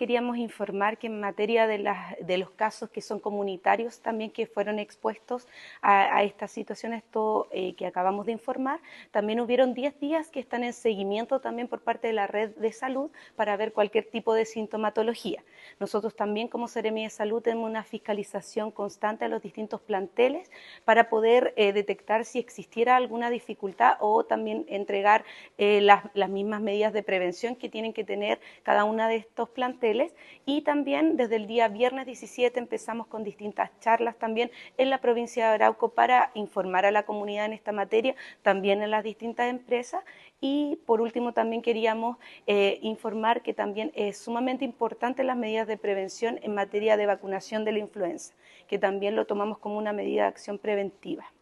queríamos informar que en materia de los casos que son comunitarios también que fueron expuestos a esta situación, esto que acabamos de informar, también hubieron 10 días que están en seguimiento también por parte de la red de salud para ver cualquier tipo de sintomatología. Nosotros también como Seremi de Salud tenemos una fiscalización constante a los distintos planteles para poder detectar si existiera alguna dificultad o también entregar las mismas medidas de prevención que tienen que tener cada una de estos planteles. Y también desde el día viernes 17 empezamos con distintas charlas también en la provincia de Arauco para informar a la comunidad en esta materia, también en las distintas empresas. Y por último también queríamos informar que también es sumamente importante las medidas de prevención en materia de vacunación de la influenza, que también lo tomamos como una medida de acción preventiva.